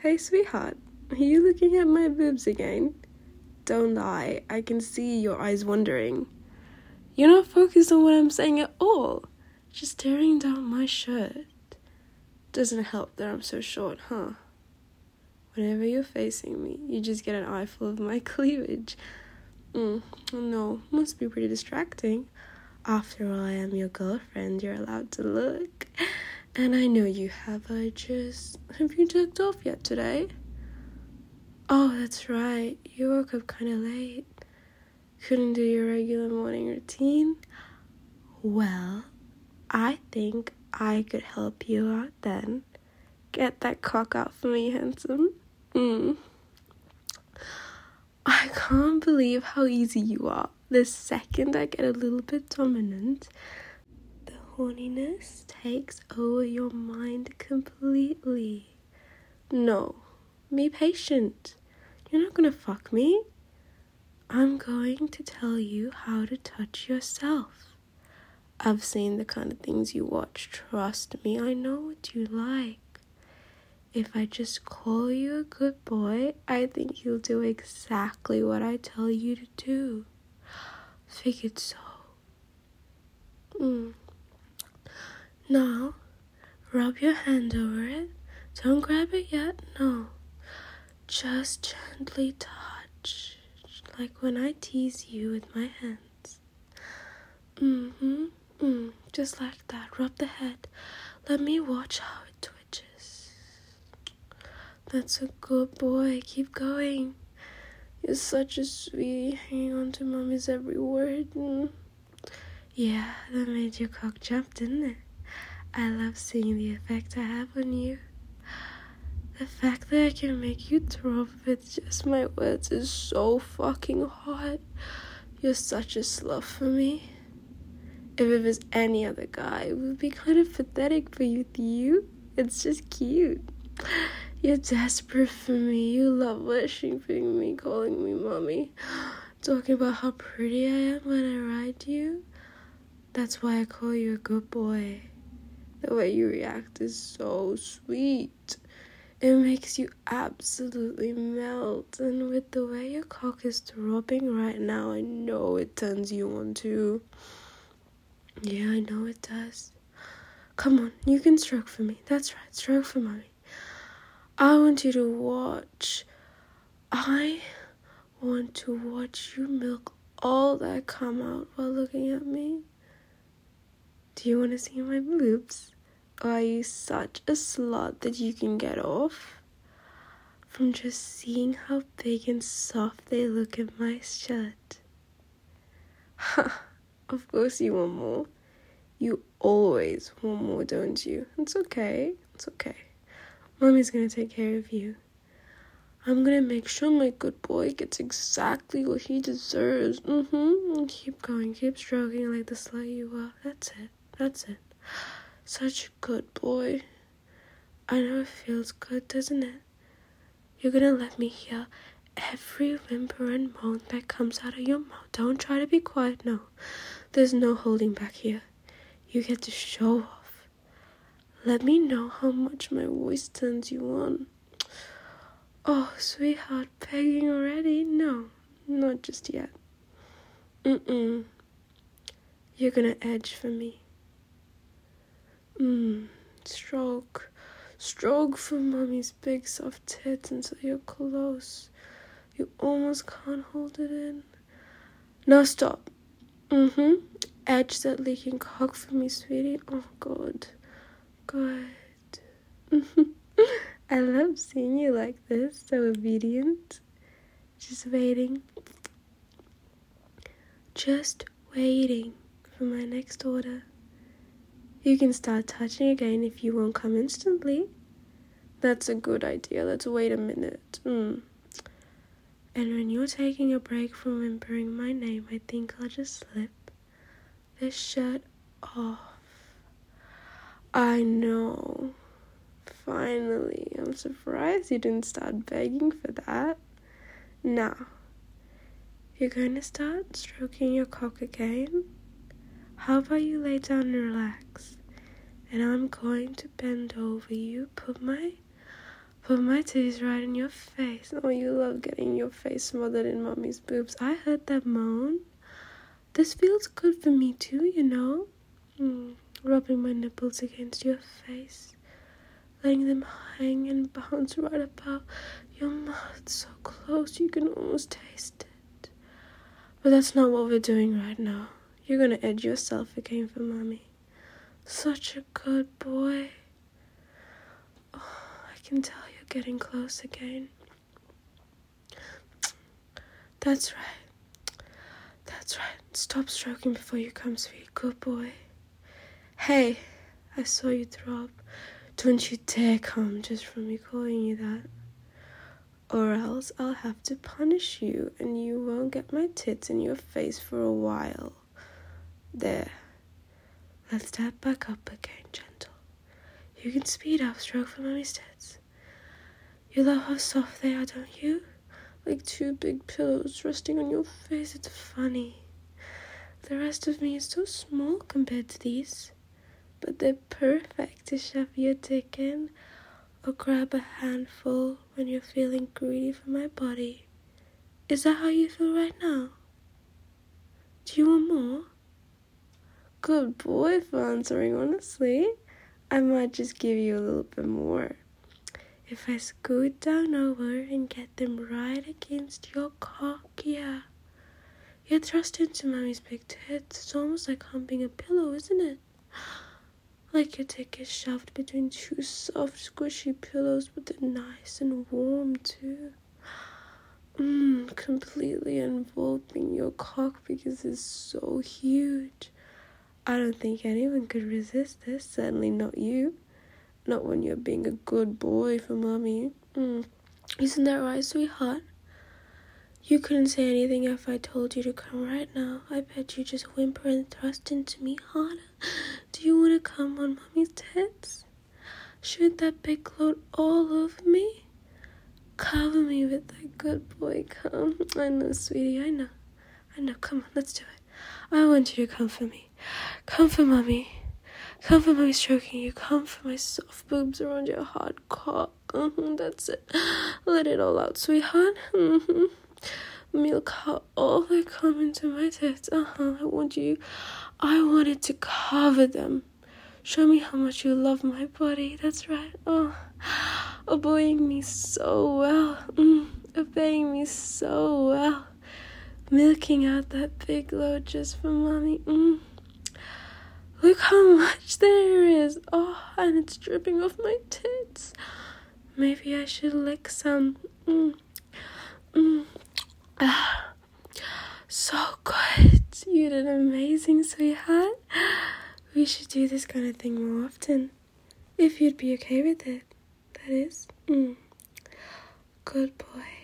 Hey, sweetheart, are you looking at my boobs again? Don't lie, I can see your eyes wandering. You're not focused on what I'm saying at all. Just staring down my shirt. Doesn't help that I'm so short, huh? Whenever you're facing me, you just get an eyeful of my cleavage. No, must be pretty distracting. After all, I am your girlfriend, you're allowed to look. And I know you have. Have you jerked off yet today? Oh, that's right, you woke up kind of late. Couldn't do your regular morning routine? Well, I think I could help you out then. Get that cock out for me, handsome. I can't believe how easy you are. The second I get a little bit dominant, the horniness takes over your mind completely. No, be patient. You're not gonna fuck me. I'm going to tell you how to touch yourself. I've seen the kind of things you watch. Trust me, I know what you like. If I just call you a good boy, I think you'll do exactly what I tell you to do. Figured so. Now, rub your hand over it. Don't grab it yet, no. Just gently touch, like when I tease you with my hands. Just like that. Rub the head. Let me watch how it twitches. That's a good boy. Keep going. You're such a sweetie, hanging on to mommy's every word. Yeah, that made your cock jump, didn't it? I love seeing the effect I have on you. The fact that I can make you throw up with just my words is so fucking hot. You're such a slut for me. If it was any other guy, it would be kind of pathetic, but with you, it's just cute. You're desperate for me. You love worshipping me, calling me mommy, talking about how pretty I am when I ride you. That's why I call you a good boy. The way you react is so sweet. It makes you absolutely melt. And with the way your cock is throbbing right now, I know it turns you on too. Yeah, I know it does. Come on, you can stroke for me. That's right, stroke for mommy. I want you to watch. I want to watch you milk all that come out while looking at me. Do you want to see my boobs? Or are you such a slut that you can get off from just seeing how big and soft they look in my shirt? Of course you want more. You always want more, don't you? It's okay. It's okay. Mommy's gonna take care of you. I'm gonna make sure my good boy gets exactly what he deserves. Keep going. Keep stroking like the slut you are. That's it. Such a good boy. I know it feels good, doesn't it? You're gonna let me hear every whimper and moan that comes out of your mouth. Don't try to be quiet, no. There's no holding back here. You get to show off. Let me know how much my voice turns you on. Oh, sweetheart, begging already? No, not just yet. You're gonna edge for me. Stroke for mommy's big soft tits until you're close. You almost can't hold it in. Now stop. Edge that leaking cock for me, sweetie. Oh, good. I love seeing you like this, so obedient. Just waiting for my next order. You can start touching again if you won't come instantly. That's a good idea. Let's wait a minute. And when you're taking a break from whimpering my name, I think I'll just slip this shirt off. I know. Finally. I'm surprised you didn't start begging for that. Now, you're going to start stroking your cock again. How about you lay down and relax? And I'm going to bend over you, put my Put my titties right in your face. Oh, you love getting your face smothered in mommy's boobs. I heard that moan. This feels good for me too, you know. Rubbing my nipples against your face, letting them hang and bounce right about your mouth, so close you can almost taste it. But that's not what we're doing right now. You're gonna edge yourself again for mommy. Such a good boy. Oh, I can tell you're getting close again. That's right. That's right. Stop stroking before you come, sweet. Good boy. Hey, I saw you throw up. Don't you dare come just from me calling you that. Or else I'll have to punish you and you won't get my tits in your face for a while. There. Let's step back up again, gentle. You can speed up, stroke for mommy's tits. You love how soft they are, don't you? Like two big pillows resting on your face. It's funny. The rest of me is so small compared to these. But they're perfect to shove your dick in or grab a handful when you're feeling greedy for my body. Is that how you feel right now? Do you want more? Good boy for answering honestly. I might just give you a little bit more. If I scoot down over and get them right against your cock, yeah. You're thrust into mommy's big tits. It's almost like humping a pillow, isn't it? Like your dick is shoved between two soft, squishy pillows, but they're nice and warm too. Completely enveloping your cock because it's so huge. I don't think anyone could resist this, certainly not you. Not when you're being a good boy for mommy. Isn't that right, sweetheart? You couldn't say anything if I told you to come right now. I bet you just whimper and thrust into me harder. Do you want to come on mommy's tits? Shoot that big load all over me? Cover me with that good boy cum. I know, sweetie, I know. Come on, let's do it. I want you to come for me. Come for mommy. Come for mommy stroking you. Come for my soft boobs around your hard cock. That's it. Let it all out, sweetheart. Milk out all that cum into my tits. I want it to cover them. Show me how much you love my body. That's right. Obeying me so well. Obeying me so well. Milking out that big load just for mommy. Look how much there is. And it's dripping off my tits. Maybe I should lick some. So good. You did amazing, sweetheart. We should do this kind of thing more often. If you'd be okay with it, that is. Good boy.